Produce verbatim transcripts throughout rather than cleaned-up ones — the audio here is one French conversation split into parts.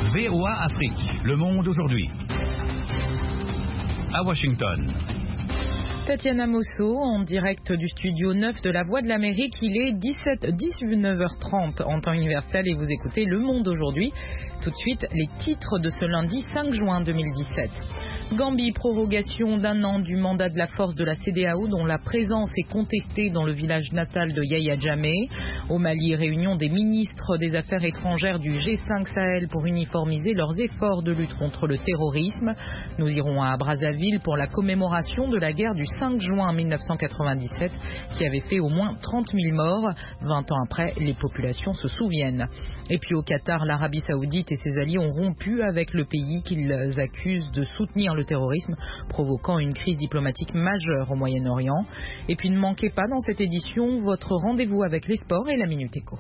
V O A Afrique, Le Monde aujourd'hui. À Washington. Tatiana Mosso en direct du studio neuf de la Voix de l'Amérique. Il est dix-neuf heures trente en temps universel et vous écoutez Le Monde aujourd'hui. Tout de suite, les titres de ce lundi cinq juin deux mille dix-sept. Gambie, prorogation d'un an du mandat de la force de la C E D E A O dont la présence est contestée dans le village natal de Yaya Jammeh. Au Mali, réunion des ministres des Affaires étrangères du G cinq Sahel pour uniformiser leurs efforts de lutte contre le terrorisme. Nous irons à Brazzaville pour la commémoration de la guerre du cinq juin mille neuf cent quatre-vingt-dix-sept qui avait fait au moins trente mille morts. vingt ans après, les populations se souviennent. Et puis au Qatar, l'Arabie Saoudite et ses alliés ont rompu avec le pays qu'ils accusent de soutenir le terrorisme, provoquant une crise diplomatique majeure au Moyen-Orient. Et puis ne manquez pas dans cette édition votre rendez-vous avec les sports et la Minute Éco.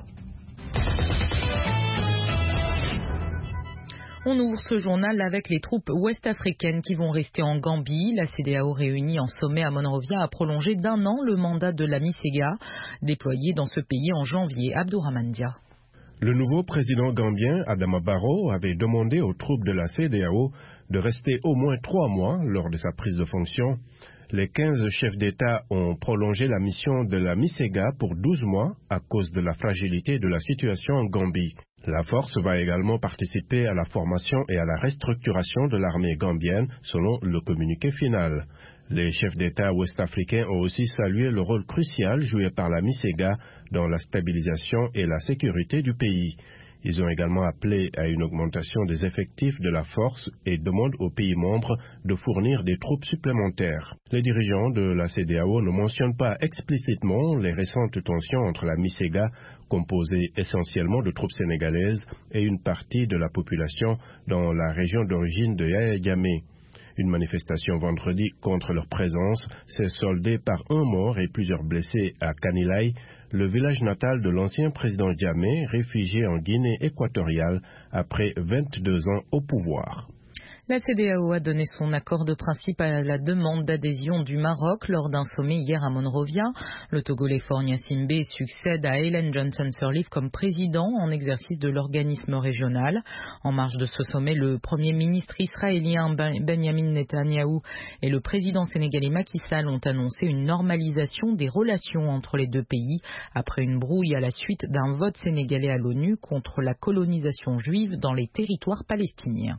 On ouvre ce journal avec les troupes ouest-africaines qui vont rester en Gambie. La C E D E A O réunie en sommet à Monrovia a prolongé d'un an le mandat de la MISEGA, déployée dans ce pays en janvier. Abdourahmane Dia. Le nouveau président gambien, Adama Barrow, avait demandé aux troupes de la C E D E A O de rester au moins trois mois lors de sa prise de fonction. Les quinze chefs d'État ont prolongé la mission de la MISEGA pour douze mois à cause de la fragilité de la situation en Gambie. La force va également participer à la formation et à la restructuration de l'armée gambienne, selon le communiqué final. Les chefs d'État ouest-africains ont aussi salué le rôle crucial joué par la MISEGA dans la stabilisation et la sécurité du pays. Ils ont également appelé à une augmentation des effectifs de la force et demandent aux pays membres de fournir des troupes supplémentaires. Les dirigeants de la C E D E A O ne mentionnent pas explicitement les récentes tensions entre la MISEGA, composée essentiellement de troupes sénégalaises, et une partie de la population dans la région d'origine de Yaya Jammeh. Une manifestation vendredi contre leur présence s'est soldée par un mort et plusieurs blessés à Kanilai, le village natal de l'ancien président Jammeh, réfugié en Guinée équatoriale après vingt-deux ans au pouvoir. La C E D E A O a donné son accord de principe à la demande d'adhésion du Maroc lors d'un sommet hier à Monrovia. Le Togolais Faure Gnassingbé succède à Ellen Johnson-Sirleaf comme président en exercice de l'organisme régional. En marge de ce sommet, le premier ministre israélien Benjamin Netanyahou et le président sénégalais Macky Sall ont annoncé une normalisation des relations entre les deux pays après une brouille à la suite d'un vote sénégalais à l'ONU contre la colonisation juive dans les territoires palestiniens.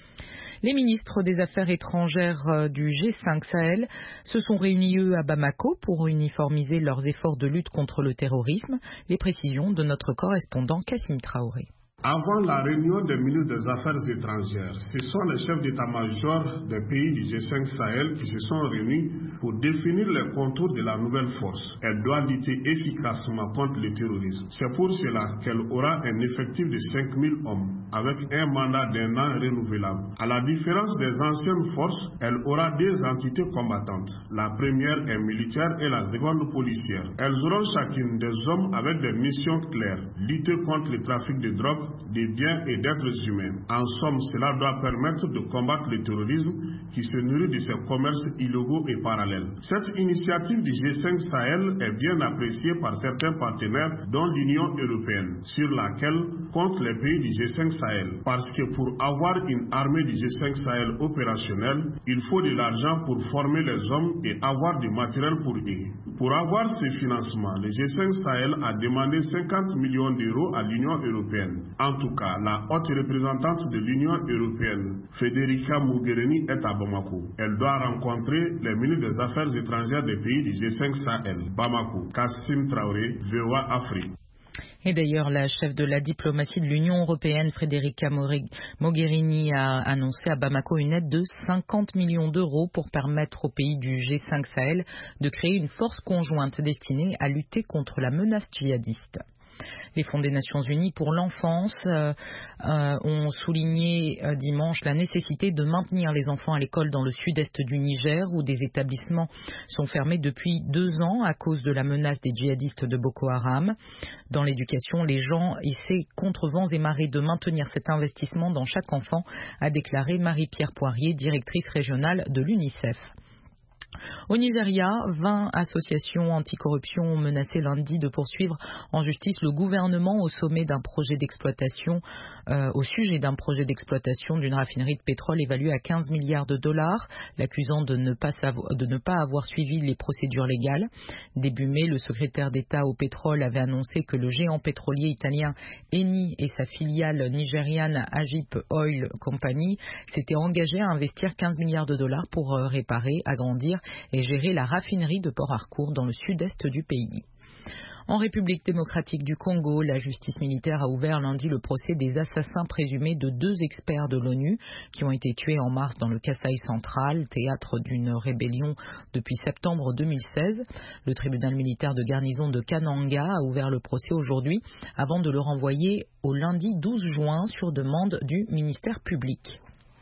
Les ministres des Affaires étrangères du G cinq Sahel se sont réunis, eux, à Bamako pour uniformiser leurs efforts de lutte contre le terrorisme. Les précisions de notre correspondant Kassim Traoré. Avant la réunion des ministres des Affaires étrangères, ce sont les chefs d'état-major des pays du G cinq Sahel qui se sont réunis pour définir les contours de la nouvelle force. Elle doit lutter efficacement contre le terrorisme. C'est pour cela qu'elle aura un effectif de cinq mille hommes, avec un mandat d'un an renouvelable. À la différence des anciennes forces, elle aura deux entités combattantes. La première est militaire et la seconde policière. Elles auront chacune des hommes avec des missions claires, lutter contre le trafic de drogue, des biens et d'êtres humains. En somme, cela doit permettre de combattre le terrorisme qui se nourrit de ces commerces illégaux et parallèles. Cette initiative du G cinq Sahel est bien appréciée par certains partenaires, dont l'Union européenne, sur laquelle comptent les pays du G cinq Sahel. Parce que pour avoir une armée du G cinq Sahel opérationnelle, il faut de l'argent pour former les hommes et avoir du matériel pour eux. Pour avoir ce financement, le G cinq Sahel a demandé cinquante millions d'euros à l'Union européenne. En tout cas, la haute représentante de l'Union européenne, Federica Mogherini, est à Bamako. Elle doit rencontrer les ministres des Affaires étrangères des pays du G cinq Sahel. Bamako, Kassim Traoré, V O A Afrique. Et d'ailleurs, la chef de la diplomatie de l'Union européenne, Federica Mogherini, a annoncé à Bamako une aide de cinquante millions d'euros pour permettre aux pays du G cinq Sahel de créer une force conjointe destinée à lutter contre la menace djihadiste. Les fonds des Nations Unies pour l'enfance euh, euh, ont souligné euh, dimanche la nécessité de maintenir les enfants à l'école dans le sud-est du Niger, où des établissements sont fermés depuis deux ans à cause de la menace des djihadistes de Boko Haram. Dans l'éducation, les gens essaient contre vents et marées de maintenir cet investissement dans chaque enfant, a déclaré Marie-Pierre Poirier, directrice régionale de l'UNICEF. Au Nigeria, vingt associations anticorruption ont menacé lundi de poursuivre en justice le gouvernement au sommet d'un projet d'exploitation, euh, au sujet d'un projet d'exploitation d'une raffinerie de pétrole évaluée à quinze milliards de dollars, l'accusant de ne pas savoir, de ne pas avoir suivi les procédures légales. Début mai, le secrétaire d'État au pétrole avait annoncé que le géant pétrolier italien Eni et sa filiale nigériane Agip Oil Company s'étaient engagés à investir quinze milliards de dollars pour euh, réparer, agrandir et gérer la raffinerie de Port Harcourt dans le sud-est du pays. En République démocratique du Congo, la justice militaire a ouvert lundi le procès des assassins présumés de deux experts de l'ONU qui ont été tués en mars dans le Kasaï central, théâtre d'une rébellion depuis septembre deux mille seize. Le tribunal militaire de garnison de Kananga a ouvert le procès aujourd'hui avant de le renvoyer au lundi douze juin sur demande du ministère public.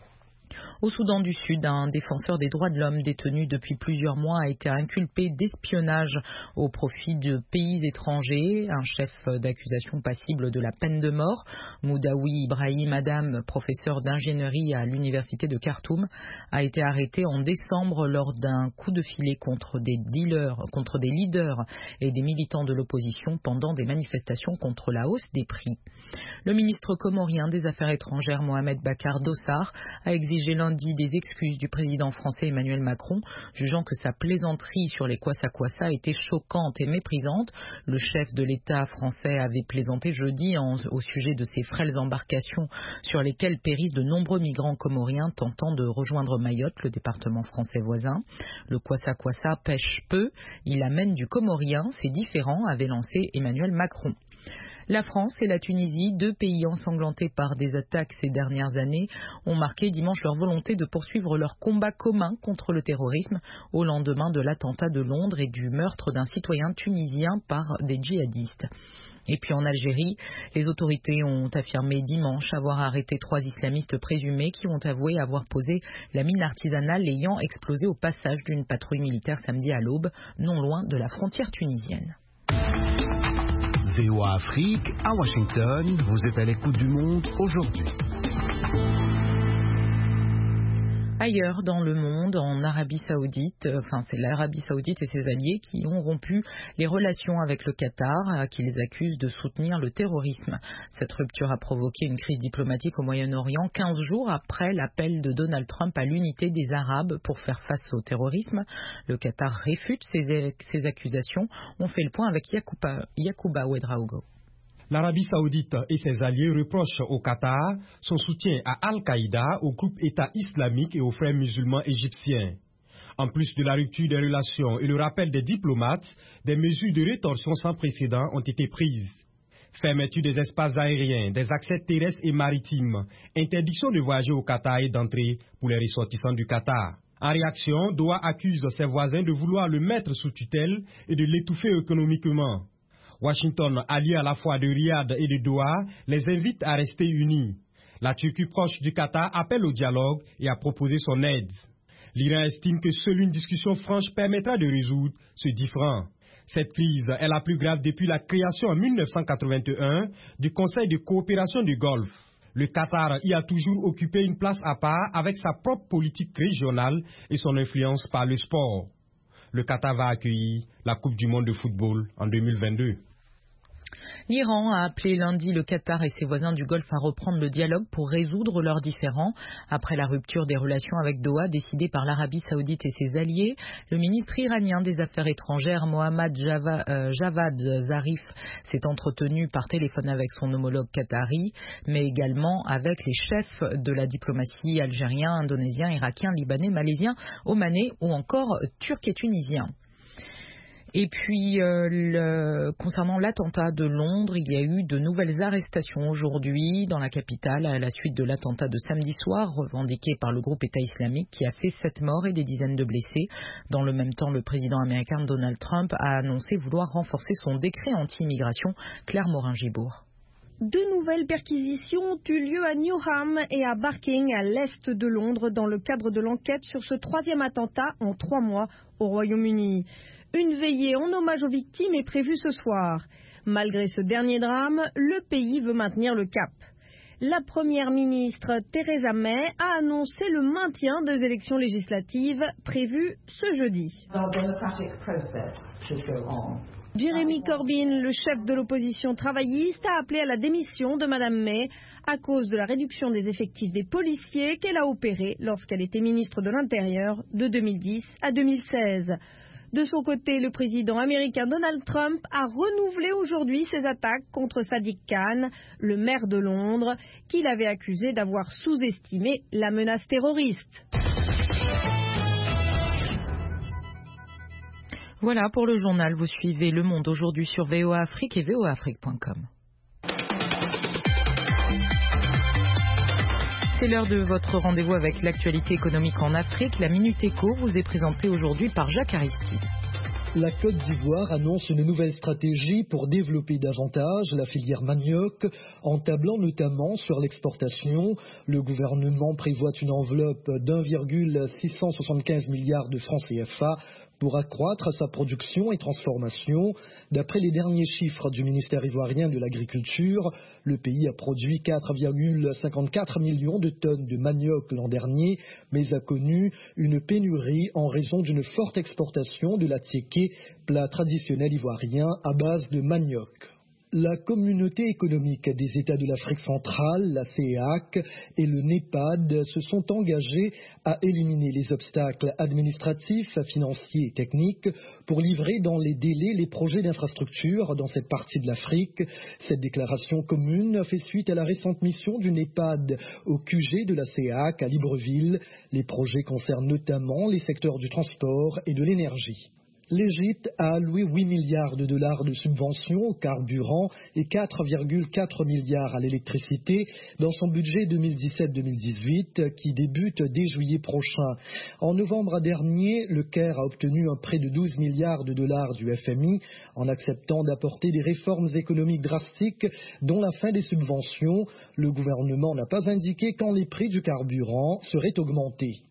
Au Soudan du Sud, un défenseur des droits de l'homme détenu depuis plusieurs mois a été inculpé d'espionnage au profit de pays étrangers. Un chef d'accusation passible de la peine de mort, Moudaoui Ibrahim Adam, professeur d'ingénierie à l'université de Khartoum, a été arrêté en décembre lors d'un coup de filet contre des dealers, contre des leaders et des militants de l'opposition pendant des manifestations contre la hausse des prix. Le ministre comorien des Affaires étrangères, Mohamed Bakar Dossar, a exigé lundi des excuses du président français Emmanuel Macron, jugeant que sa plaisanterie sur les kwassa-kwassa était choquante et méprisante. Le chef de l'État français avait plaisanté jeudi en, au sujet de ces frêles embarcations sur lesquelles périssent de nombreux migrants comoriens tentant de rejoindre Mayotte, le département français voisin. Le kwassa-kwassa pêche peu, il amène du comorien, c'est différent, avait lancé Emmanuel Macron. La France et la Tunisie, deux pays ensanglantés par des attaques ces dernières années, ont marqué dimanche leur volonté de poursuivre leur combat commun contre le terrorisme au lendemain de l'attentat de Londres et du meurtre d'un citoyen tunisien par des djihadistes. Et puis en Algérie, les autorités ont affirmé dimanche avoir arrêté trois islamistes présumés qui ont avoué avoir posé la mine artisanale ayant explosé au passage d'une patrouille militaire samedi à l'aube, non loin de la frontière tunisienne. V O A Afrique, à Washington, vous êtes à l'écoute du monde aujourd'hui. Ailleurs dans le monde, en Arabie Saoudite, enfin c'est l'Arabie Saoudite et ses alliés qui ont rompu les relations avec le Qatar, qui les accusent de soutenir le terrorisme. Cette rupture a provoqué une crise diplomatique au Moyen-Orient, quinze jours après l'appel de Donald Trump à l'unité des Arabes pour faire face au terrorisme. Le Qatar réfute ces, ces accusations. On fait le point avec Yacouba, Yacouba Ouedraogo. L'Arabie Saoudite et ses alliés reprochent au Qatar son soutien à Al-Qaïda, au groupe État islamique et aux frères musulmans égyptiens. En plus de la rupture des relations et le rappel des diplomates, des mesures de rétorsion sans précédent ont été prises. Fermeture des espaces aériens, des accès terrestres et maritimes, interdiction de voyager au Qatar et d'entrer pour les ressortissants du Qatar. En réaction, Doha accuse ses voisins de vouloir le mettre sous tutelle et de l'étouffer économiquement. Washington, allié à la fois de Riyad et de Doha, les invite à rester unis. La Turquie proche du Qatar appelle au dialogue et à proposer son aide. L'Iran estime que seule une discussion franche permettra de résoudre ce différend. Cette crise est la plus grave depuis la création en mille neuf cent quatre-vingt-un du Conseil de coopération du Golfe. Le Qatar y a toujours occupé une place à part avec sa propre politique régionale et son influence par le sport. Le Qatar va accueillir la Coupe du monde de football en deux mille vingt-deux. L'Iran a appelé lundi le Qatar et ses voisins du Golfe à reprendre le dialogue pour résoudre leurs différends. Après la rupture des relations avec Doha décidée par l'Arabie Saoudite et ses alliés, le ministre iranien des Affaires étrangères Mohammad Java, euh, Javad Zarif s'est entretenu par téléphone avec son homologue qatari, mais également avec les chefs de la diplomatie algérien, indonésien, irakien, libanais, malaisien, omanais ou encore turc et tunisien. Et puis, euh, le, concernant l'attentat de Londres, il y a eu de nouvelles arrestations aujourd'hui dans la capitale à la suite de l'attentat de samedi soir revendiqué par le groupe État islamique qui a fait sept morts et des dizaines de blessés. Dans le même temps, le président américain Donald Trump a annoncé vouloir renforcer son décret anti-immigration. Claire Morin-Gibourg. Deux nouvelles perquisitions ont eu lieu à Newham et à Barking, à l'est de Londres, dans le cadre de l'enquête sur ce troisième attentat en trois mois au Royaume-Uni. Une veillée en hommage aux victimes est prévue ce soir. Malgré ce dernier drame, le pays veut maintenir le cap. La première ministre Theresa May a annoncé le maintien des élections législatives prévues ce jeudi. Jeremy Corbyn, le chef de l'opposition travailliste, a appelé à la démission de Madame May à cause de la réduction des effectifs des policiers qu'elle a opérée lorsqu'elle était ministre de l'Intérieur de deux mille dix à deux mille seize. De son côté, le président américain Donald Trump a renouvelé aujourd'hui ses attaques contre Sadiq Khan, le maire de Londres, qu'il avait accusé d'avoir sous-estimé la menace terroriste. Voilà pour le journal. Vous suivez Le Monde aujourd'hui sur V O A Afrique et V O A Afrique point com. C'est l'heure de votre rendez-vous avec l'actualité économique en Afrique. La Minute Éco vous est présentée aujourd'hui par Jacques Aristide. La Côte d'Ivoire annonce une nouvelle stratégie pour développer davantage la filière manioc, en tablant notamment sur l'exportation. Le gouvernement prévoit une enveloppe d'un virgule six cent soixante-quinze milliards de francs C F A pour accroître sa production et transformation. D'après les derniers chiffres du ministère ivoirien de l'Agriculture, le pays a produit quatre virgule cinquante-quatre millions de tonnes de manioc l'an dernier, mais a connu une pénurie en raison d'une forte exportation de la tiéké, plat traditionnel ivoirien à base de manioc. La communauté économique des États de l'Afrique centrale, la C E A C, et le NEPAD se sont engagés à éliminer les obstacles administratifs, financiers et techniques pour livrer dans les délais les projets d'infrastructure dans cette partie de l'Afrique. Cette déclaration commune fait suite à la récente mission du NEPAD au Q G de la C E A C à Libreville. Les projets concernent notamment les secteurs du transport et de l'énergie. L'Égypte a alloué huit milliards de dollars de subventions au carburant et quatre virgule quatre milliards à l'électricité dans son budget deux mille dix-sept deux mille dix-huit qui débute dès juillet prochain. En novembre dernier, le Caire a obtenu un prêt de douze milliards de dollars du F M I en acceptant d'apporter des réformes économiques drastiques dont la fin des subventions. Le gouvernement n'a pas indiqué quand les prix du carburant seraient augmentés.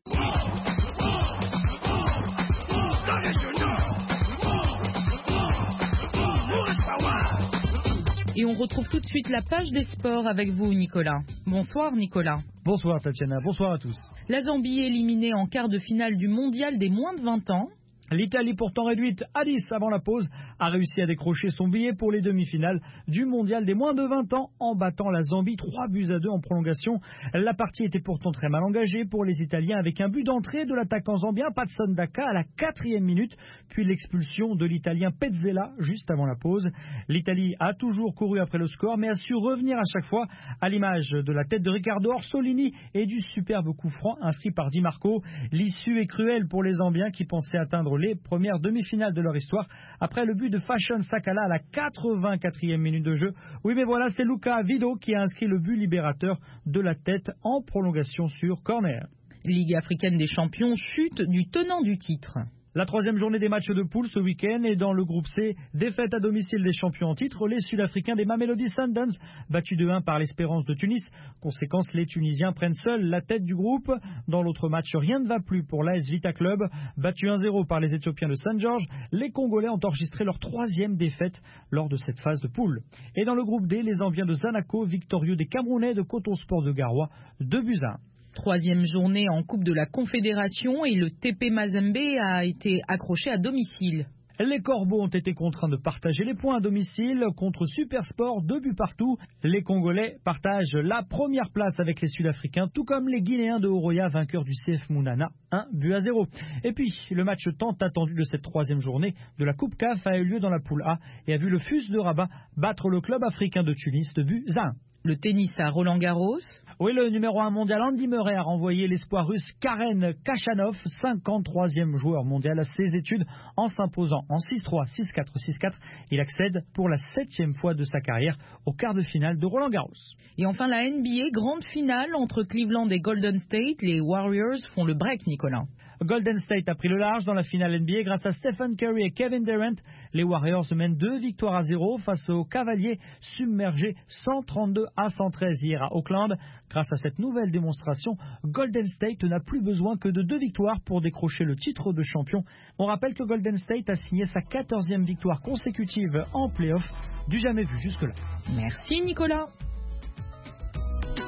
Et on retrouve tout de suite la page des sports avec vous, Nicolas. Bonsoir, Nicolas. Bonsoir, Tatiana. Bonsoir à tous. La Zambie éliminée en quart de finale du mondial des moins de vingt ans. L'Italie, pourtant réduite à dix avant la pause, a réussi à décrocher son billet pour les demi-finales du mondial des moins de vingt ans en battant la Zambie trois buts à deux en prolongation. La partie était pourtant très mal engagée pour les Italiens avec un but d'entrée de l'attaquant zambien Patson Daka à la quatrième minute, puis l'expulsion de l'Italien Pezzella juste avant la pause. L'Italie a toujours couru après le score mais a su revenir à chaque fois à l'image de la tête de Riccardo Orsolini et du superbe coup franc inscrit par Di Marco. L'issue est cruelle pour les Zambiens qui pensaient atteindre les premières demi-finales de leur histoire après le but de Fashion Sakala à la quatre-vingt-quatrième minute de jeu. Oui, mais voilà, c'est Luca Vido qui a inscrit le but libérateur de la tête en prolongation sur corner. Ligue africaine des champions, chute du tenant du titre. La troisième journée des matchs de poule ce week-end est dans le groupe C. Défaite à domicile des champions en titre, les Sud-Africains des Mamelodi Sundowns, battus deux un par l'Espérance de Tunis. Conséquence, les Tunisiens prennent seuls la tête du groupe. Dans l'autre match, rien ne va plus pour l'A S Vita Club. Battu un zéro par les Éthiopiens de Saint George, les Congolais ont enregistré leur troisième défaite lors de cette phase de poule. Et dans le groupe D, les Zambiens de Zanaco, victorieux des Camerounais de Coton Sport de Garoua, deux buts à un. Troisième journée en Coupe de la Confédération et le T P Mazembe a été accroché à domicile. Les Corbeaux ont été contraints de partager les points à domicile contre Supersport, deux buts partout. Les Congolais partagent la première place avec les Sud-Africains, tout comme les Guinéens de Horoya, vainqueurs du C F Mounana, un but à zéro. Et puis, le match tant attendu de cette troisième journée de la Coupe C A F a eu lieu dans la poule A et a vu le F U S de Rabat battre le club africain de Tunis de buts à un. Le tennis à Roland-Garros. Oui, le numéro un mondial Andy Murray a renvoyé l'espoir russe Karen Khachanov, cinquante-troisième joueur mondial à ses études, en s'imposant en six trois, six quatre, six quatre. Il accède pour la septième fois de sa carrière au quart de finale de Roland-Garros. Et enfin la N B A, grande finale entre Cleveland et Golden State. Les Warriors font le break, Nicolas. Golden State a pris le large dans la finale N B A grâce à Stephen Curry et Kevin Durant. Les Warriors mènent deux victoires à zéro face aux Cavaliers, submergés cent trente-deux à cent treize hier à Auckland. Grâce à cette nouvelle démonstration, Golden State n'a plus besoin que de deux victoires pour décrocher le titre de champion. On rappelle que Golden State a signé sa quatorzième victoire consécutive en play-off, du jamais vu jusque-là. Merci Nicolas.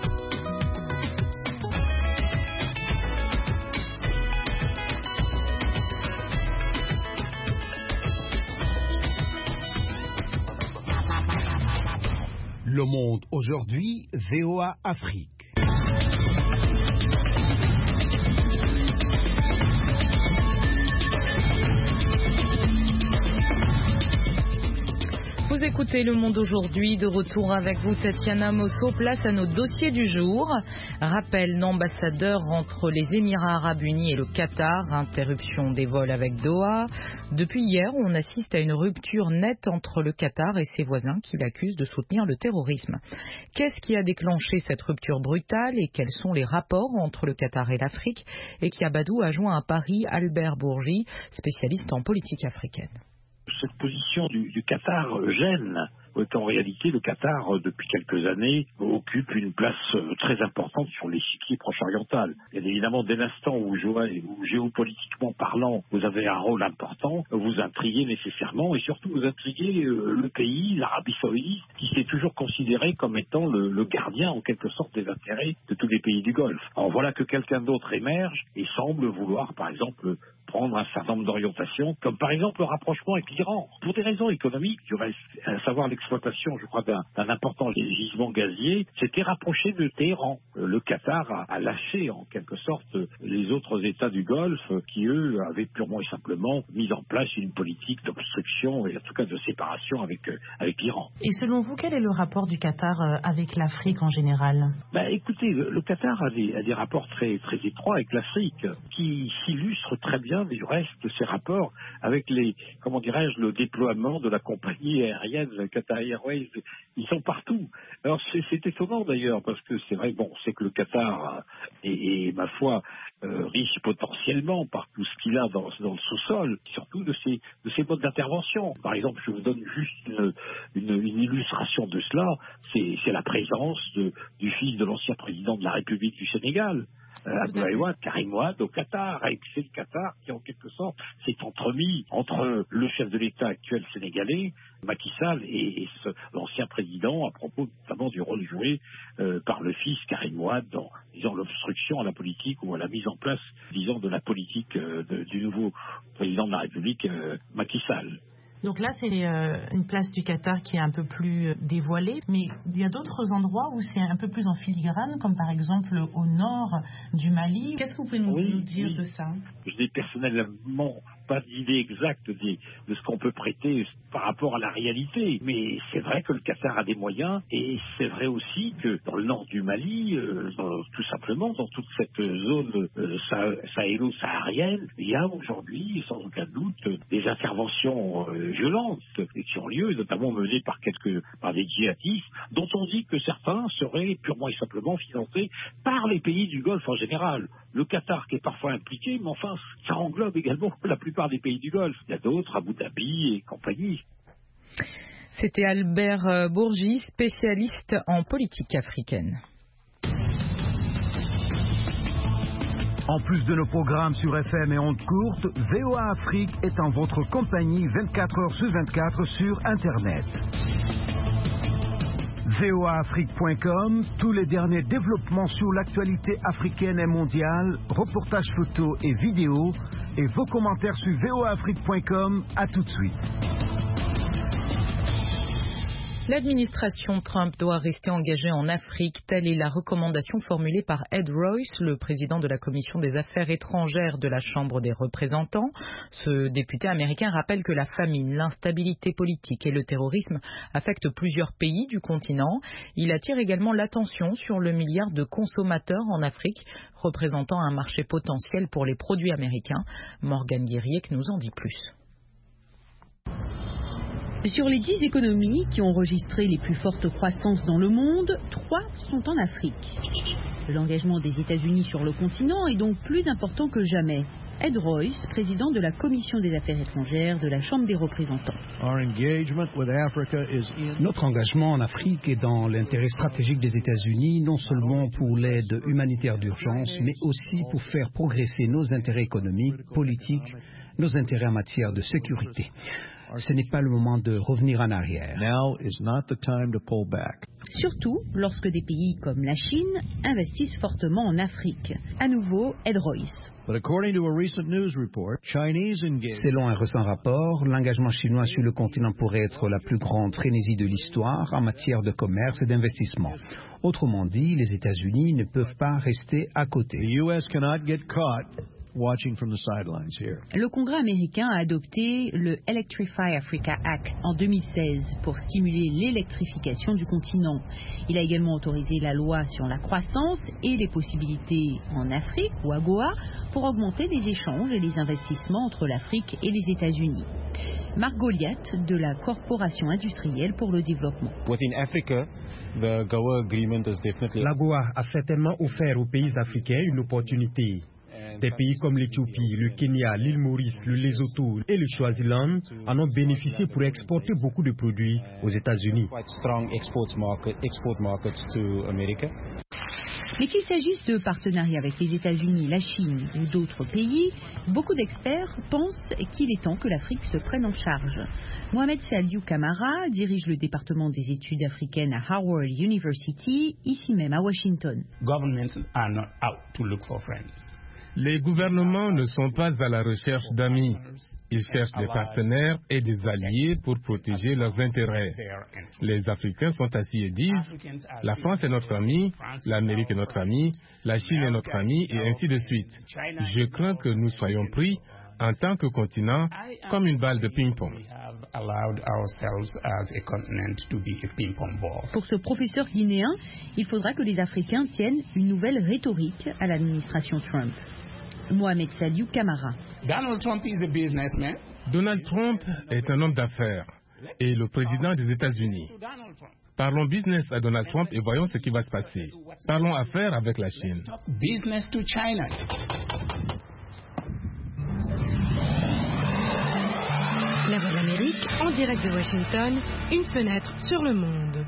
Le Monde aujourd'hui, V O A Afrique. Vous écoutez Le Monde aujourd'hui, de retour avec vous Tatiana Mosso, place à nos dossiers du jour. Rappel d'ambassadeur entre les Émirats Arabes Unis et le Qatar, interruption des vols avec Doha. Depuis hier, on assiste à une rupture nette entre le Qatar et ses voisins qui l'accusent de soutenir le terrorisme. Qu'est-ce qui a déclenché cette rupture brutale et quels sont les rapports entre le Qatar et l'Afrique? Et Kiabadou a joint à Paris Albert Bourgi, spécialiste en politique africaine. Cette position du, du Qatar gêne. En réalité, le Qatar, depuis quelques années, occupe une place très importante sur l'échiquier proche-oriental. Et évidemment, dès l'instant où, où géopolitiquement parlant, vous avez un rôle important, vous intriguez nécessairement, et surtout vous intriguez euh, le pays, l'Arabie Saoudite, qui s'est toujours considéré comme étant le, le gardien, en quelque sorte, des intérêts de tous les pays du Golfe. Alors voilà que quelqu'un d'autre émerge et semble vouloir, par exemple, prendre un certain nombre d'orientations, comme par exemple le rapprochement avec l'Iran, pour des raisons économiques, du reste, à savoir l'exploitation, je crois, d'un, d'un important gisement gazier, s'était rapproché de Téhéran. Le Qatar a, a lâché, en quelque sorte, les autres États du Golfe, qui, eux, avaient purement et simplement mis en place une politique d'obstruction et en tout cas de séparation avec, avec l'Iran. Et selon vous, quel est le rapport du Qatar avec l'Afrique en général? Ben, écoutez, le, le Qatar a des, a des rapports très, très étroits avec l'Afrique, qui s'illustrent très bien du reste de ces rapports avec les, comment dirais-je, le déploiement de la compagnie aérienne Qatar Airways. Ils sont partout. Alors c'est, c'est étonnant d'ailleurs, parce que c'est vrai, bon, c'est que le Qatar est, est ma foi, euh, riche potentiellement par tout ce qu'il a dans, dans le sous-sol, surtout de ses, de ses modes d'intervention. Par exemple, je vous donne juste une, une, une illustration de cela, c'est, c'est la présence de, du fils de l'ancien président de la République du Sénégal, Euh, Abdoulaye Wade, Karim Wade, au Qatar, et c'est le Qatar qui, en quelque sorte, s'est entremis entre le chef de l'État actuel sénégalais, Macky Sall, et, et ce, l'ancien président, à propos notamment du rôle joué euh, par le fils Karim Wade dans, disons, l'obstruction à la politique ou à la mise en place, disons, de la politique euh, de, du nouveau président de la République, euh, Macky Sall. Donc là, c'est euh, une place du Qatar qui est un peu plus dévoilée, mais il y a d'autres endroits où c'est un peu plus en filigrane, comme par exemple au nord du Mali. Qu'est-ce que vous pouvez nous, oui, nous dire oui. de ça? Je n'ai personnellement pas d'idée exacte de, de ce qu'on peut prêter par rapport à la réalité, mais c'est vrai que le Qatar a des moyens, et c'est vrai aussi que dans le nord du Mali, euh, dans, tout simplement dans toute cette zone euh, sahélo-saharienne, il y a aujourd'hui sans aucun doute des interventions euh, violentes qui ont lieu, notamment menées par quelques par des djihadistes, dont on dit que certains seraient purement et simplement financés par les pays du Golfe en général. Le Qatar qui est parfois impliqué, mais enfin, ça englobe également la plupart des pays du Golfe. Il y a d'autres, Abu Dhabi et compagnie. C'était Albert Bourgi, spécialiste en politique africaine. En plus de nos programmes sur F M et ondes courtes, V O A Afrique est en votre compagnie vingt-quatre heures sur vingt-quatre sur Internet. V O A Afrique point com, tous les derniers développements sur l'actualité africaine et mondiale, reportages photos et vidéos, et vos commentaires sur V O A Afrique point com. À tout de suite. L'administration Trump doit rester engagée en Afrique. Telle est la recommandation formulée par Ed Royce, le président de la Commission des Affaires étrangères de la Chambre des représentants. Ce député américain rappelle que la famine, l'instabilité politique et le terrorisme affectent plusieurs pays du continent. Il attire également l'attention sur le milliard de consommateurs en Afrique, représentant un marché potentiel pour les produits américains. Morgane Guiriec nous en dit plus. Sur les dix économies qui ont enregistré les plus fortes croissances dans le monde, trois sont en Afrique. L'engagement des États-Unis sur le continent est donc plus important que jamais. Ed Royce, président de la Commission des Affaires étrangères de la Chambre des représentants. Notre engagement en Afrique est dans l'intérêt stratégique des États-Unis, non seulement pour l'aide humanitaire d'urgence, mais aussi pour faire progresser nos intérêts économiques, politiques, nos intérêts en matière de sécurité. Ce n'est pas le moment de revenir en arrière. Now is not the time to pull back. Surtout lorsque des pays comme la Chine investissent fortement en Afrique. À nouveau, Ed Royce. But according to a recent news report, Chinese engagement... Selon un récent rapport, l'engagement chinois sur le continent pourrait être la plus grande frénésie de l'histoire en matière de commerce et d'investissement. Autrement dit, les États-Unis ne peuvent pas rester à côté. The U S cannot get caught watching from the sidelines here. Le Congrès américain a adopté le Electrify Africa Act en deux mille seize pour stimuler l'électrification du continent. Il a également autorisé la loi sur la croissance et les possibilités en Afrique, ou AGOA, pour augmenter les échanges et les investissements entre l'Afrique et les États-Unis. Marc Goliath de la Corporation industrielle pour le développement. L'AGOA a certainement offert aux pays africains une opportunité. Des pays comme l'Éthiopie, le Kenya, l'île Maurice, le Lesotho et le Swaziland en ont bénéficié pour exporter beaucoup de produits aux États-Unis. Mais qu'il s'agisse de partenariats avec les États-Unis, la Chine ou d'autres pays, beaucoup d'experts pensent qu'il est temps que l'Afrique se prenne en charge. Mohamed Saliou Kamara dirige le département des études africaines à Howard University, ici même à Washington. Les gouvernements ne sont pas à la recherche d'amis. Ils cherchent des partenaires et des alliés pour protéger leurs intérêts. Les Africains sont assis et disent « La France est notre ami, l'Amérique est notre ami, la Chine est notre ami, et ainsi de suite. » Je crains que nous soyons pris, en tant que continent, comme une balle de ping-pong. Pour ce professeur guinéen, il faudra que les Africains tiennent une nouvelle rhétorique à l'administration Trump. Mohamed Saliou Kamara. Donald Trump is a businessman. Donald Trump est un homme d'affaires et le président des États-Unis. Parlons business à Donald Trump et voyons ce qui va se passer. Parlons affaires avec la Chine. Business to China. La Voix de l'Amérique, en direct de Washington, une fenêtre sur le monde.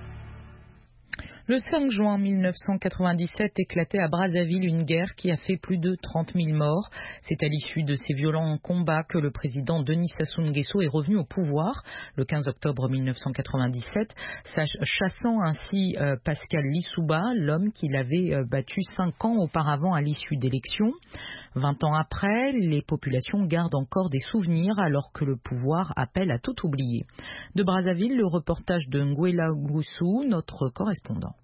Le cinq juin mille neuf cent quatre-vingt-dix-sept éclatait à Brazzaville une guerre qui a fait plus de trente mille morts. C'est à l'issue de ces violents combats que le président Denis Sassou Nguesso est revenu au pouvoir le quinze octobre mille neuf cent quatre-vingt-dix-sept, chassant ainsi euh, Pascal Lissouba, l'homme qu'il avait euh, battu cinq ans auparavant à l'issue d'élections. Vingt ans après, les populations gardent encore des souvenirs alors que le pouvoir appelle à tout oublier. De Brazzaville, le reportage de Nguela Goussou, notre correspondant.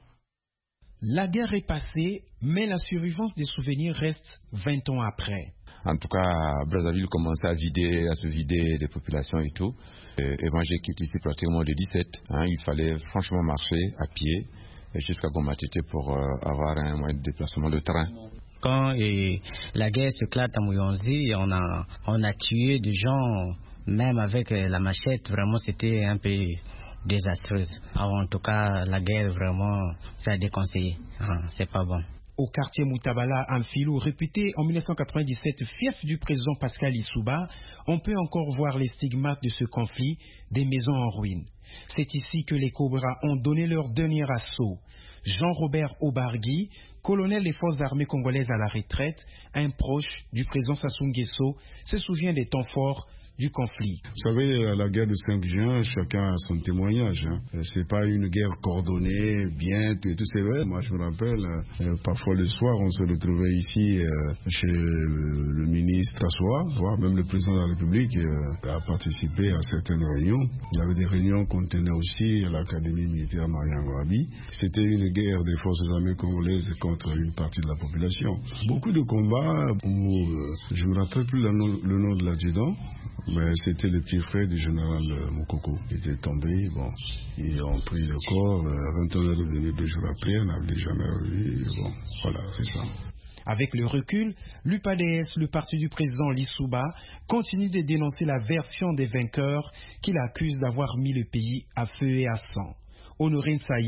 La guerre est passée, mais la survivance des souvenirs reste vingt ans après. En tout cas, Brazzaville commençait à vider, à se vider des populations et tout. Et, et moi, j'ai quitté ici pratiquement le dix-sept. Hein, il fallait franchement marcher à pied jusqu'à Gomatete pour euh, avoir un moyen de déplacement de train. Quand et, la guerre s'éclate à Mouyonzi, on a, on a tué des gens, même avec la machette, vraiment c'était un peu désastreuse. Alors, en tout cas, la guerre, vraiment, c'est à déconseiller. Ah, c'est pas bon. Au quartier Moutabala, Amphilo, réputé en mille neuf cent quatre-vingt-dix-sept fief du président Pascal Lissouba, on peut encore voir les stigmates de ce conflit, des maisons en ruine. C'est ici que les Cobras ont donné leur dernier assaut. Jean-Robert Obargui, colonel des forces armées congolaises à la retraite, un proche du président Sassou Nguesso, se souvient des temps forts du conflit. Vous savez, la guerre du cinq juin, chacun a son témoignage. Hein. C'est pas une guerre coordonnée, bien, tout, tout c'est vrai. Moi, je me rappelle, euh, parfois le soir, on se retrouvait ici euh, chez le, le ministre Tassoa, voire même le président de la République euh, a participé à certaines réunions. Il y avait des réunions qu'on tenait aussi à l'Académie militaire Marian Wabi. C'était une guerre des forces armées congolaises contre une partie de la population. Beaucoup de combats où, euh, je me rappelle plus le nom, le nom de l'adjudant. Mais c'était le petit frère du général Moukoko qui était tombé. Bon, ils ont pris le corps. vingt ans est revenu deux jours après, on n'avait jamais revu. Bon, voilà, c'est ça. Avec le recul, l'U P A D S, le parti du président Lissouba, continue de dénoncer la version des vainqueurs qu'il accuse d'avoir mis le pays à feu et à sang. Honorine Saï,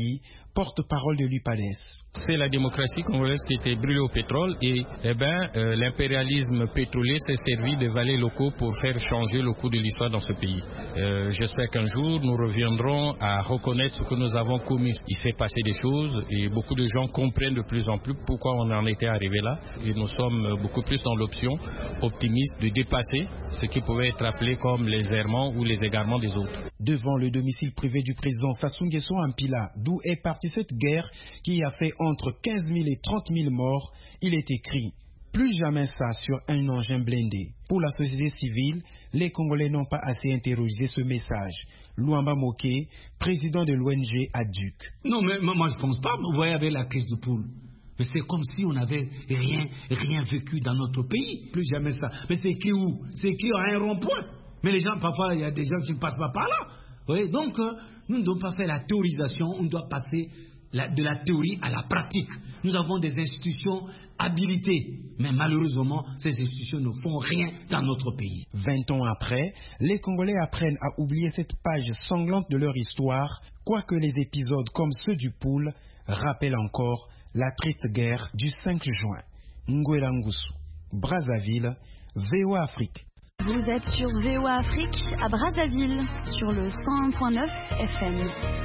porte-parole de l'U P A D E S. C'est la démocratie congolaise qui était brûlée au pétrole et eh ben, euh, l'impérialisme pétrolier s'est servi des vallées locaux pour faire changer le cours de l'histoire dans ce pays. Euh, j'espère qu'un jour nous reviendrons à reconnaître ce que nous avons commis. Il s'est passé des choses et beaucoup de gens comprennent de plus en plus pourquoi on en était arrivé là. Et nous sommes beaucoup plus dans l'option optimiste de dépasser ce qui pouvait être appelé comme les errements ou les égarements des autres. Devant le domicile privé du président Sassou Nguesso en Pila, d'où est partie cette guerre qui a fait entre quinze mille et trente mille morts, il est écrit « Plus jamais ça sur un engin blindé ». Pour la société civile, les Congolais n'ont pas assez intériorisé ce message. Luamba Moké, président de l'O N G A D U C. Non, mais moi je ne pense pas. Vous voyez, avec la crise de poule, mais c'est comme si on n'avait rien, rien vécu dans notre pays. Plus jamais ça. Mais c'est qui où? C'est qui à un rond-point? Mais les gens, parfois, il y a des gens qui ne passent pas par là. Oui, donc, euh, nous ne devons pas faire la théorisation, on doit passer la, de la théorie à la pratique. Nous avons des institutions habilitées, mais malheureusement, ces institutions ne font rien dans notre pays. Vingt ans après, les Congolais apprennent à oublier cette page sanglante de leur histoire, quoique les épisodes comme ceux du Poule rappellent encore la triste guerre du cinq juin. Ngwela Ngusu, Brazzaville, V O A Afrique. Vous êtes sur V O A Afrique à Brazzaville, sur le cent un point neuf F M.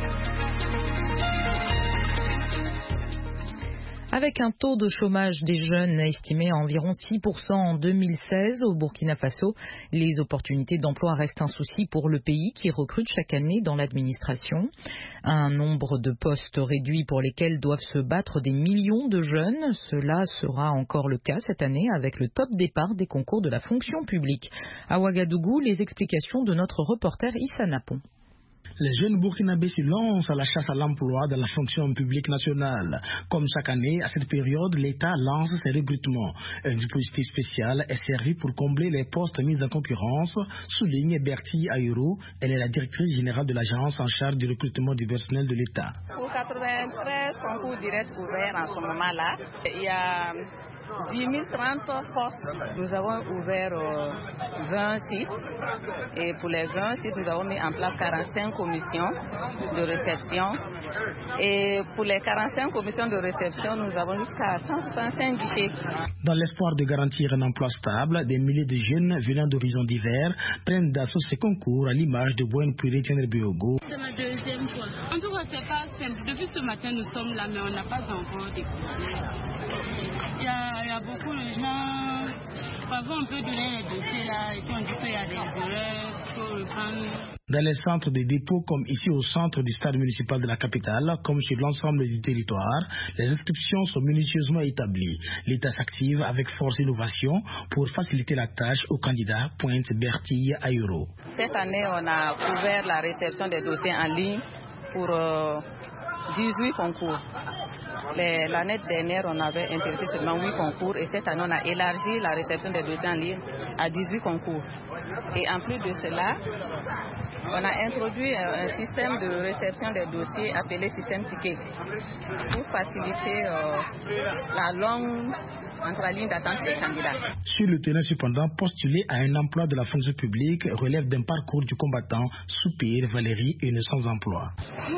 Avec un taux de chômage des jeunes estimé à environ six pour cent en deux mille seize au Burkina Faso, les opportunités d'emploi restent un souci pour le pays qui recrute chaque année dans l'administration. Un nombre de postes réduit pour lesquels doivent se battre des millions de jeunes. Cela sera encore le cas cette année avec le top départ des concours de la fonction publique. À Ouagadougou, les explications de notre reporter Issa Napon. Les jeunes burkinabés se lancent à la chasse à l'emploi dans la fonction publique nationale. Comme chaque année, à cette période, l'État lance ses recrutements. Un dispositif spécial est servi pour combler les postes mis en concurrence, souligne Bertie Ayuro. Elle est la directrice générale de l'agence en charge du recrutement du personnel de l'État. Pour quatre-vingt-treize concours directs ouverts en ce moment-là, il y a dix mille trente postes. Nous avons ouvert euh, vingt sites et pour les vingt sites, nous avons mis en place quarante-cinq commissions de réception. Et pour les quarante-cinq commissions de réception, nous avons jusqu'à cent soixante-cinq guichets. Dans l'espoir de garantir un emploi stable, des milliers de jeunes venant d'horizons divers prennent d'assaut ces concours à l'image de Bouen Puré Biogo. C'est ma deuxième fois. En tout cas, c'est pas simple. Depuis ce matin, nous sommes là, mais on n'a pas encore découvert. Il y a, il y a beaucoup de gens. Parfois, on peut donner les dossiers là, et puis on dit qu'il y a des erreurs, il faut reprendre. Dans les centres de dépôt, comme ici au centre du stade municipal de la capitale, comme sur l'ensemble du territoire, les inscriptions sont minutieusement établies. L'État s'active avec force innovation pour faciliter la tâche aux candidats, pointe Bertille Ayuro. Cette année, on a ouvert la réception des dossiers en ligne pour euh, dix-huit concours. L'année dernière, on avait intéressé seulement huit concours et cette année, on a élargi la réception des dossiers en ligne à dix-huit concours. Et en plus de cela, on a introduit un système de réception des dossiers appelé système ticket pour faciliter euh, la longue entre la ligne d'attente des candidats. Sur le terrain, cependant, postuler à un emploi de la fonction publique relève d'un parcours du combattant. Soupir, Valérie est sans emploi.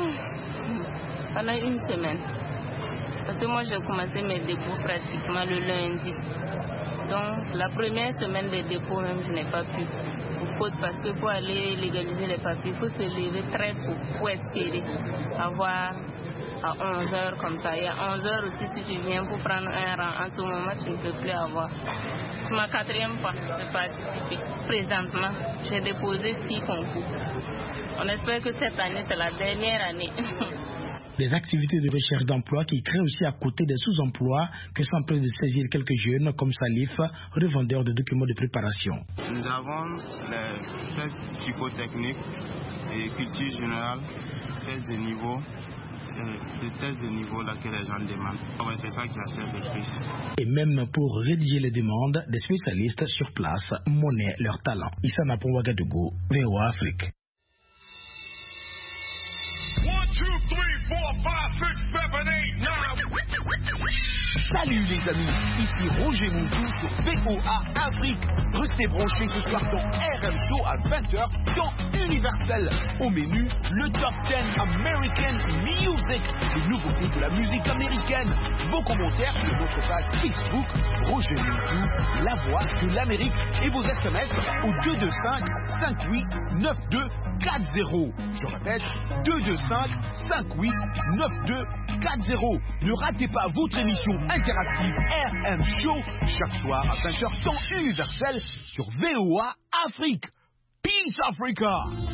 Pendant une semaine. Parce que moi, j'ai commencé mes dépôts pratiquement le lundi. Donc, la première semaine des dépôts, même, je n'ai pas pu. Faute parce que pour aller légaliser les papiers, il faut se lever très tôt pour espérer avoir à onze heures comme ça. Et à onze heures aussi, si tu viens pour prendre un rang, en ce moment, tu ne peux plus avoir. C'est ma quatrième fois de participer. Présentement, j'ai déposé six concours. On espère que cette année, c'est la dernière année. Des activités de recherche d'emploi qui créent aussi à côté des sous-emplois que s'empressent de saisir quelques jeunes comme Salif, revendeur de documents de préparation. Nous avons les tests psychotechniques et culture générale, tests de niveau, des tests de niveau là que les gens demandent. Ouais, c'est ça qui a servi le plus. Et même pour rédiger les demandes, des spécialistes sur place monnaient leur talent. Issa Napon, Ouagadougou, V O A Afrique. One, two, three, four, five, six, seven, eight, nine. Salut les amis, ici Roger Montou sur V O A Afrique. Restez branchés ce soir dans R M Show à vingt heures dans Universel. Au menu, le Top dix American Music, les nouveautés de la musique américaine. Vos commentaires sur notre page Facebook, Roger Montou, la voix de l'Amérique, et vos S M S au deux deux cinq, cinq huit neuf deux quatre zéro. Je répète, deux deux cinq, cinq huit neuf deux quatre zéro. Ne ratez pas votre émission interactive R M Show chaque soir à vingt heures temps universel sur V O A Afrique. Peace Africa!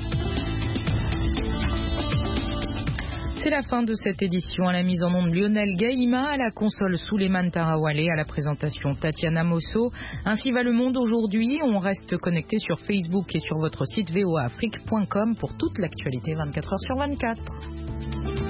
C'est la fin de cette édition. À la mise en onde Lionel Gaïma, à la console Souleymane Tarawale, à la présentation Tatiana Mosso. Ainsi va le monde aujourd'hui. On reste connecté sur Facebook et sur votre site V O A Afrique point com pour toute l'actualité vingt-quatre heures sur vingt-quatre.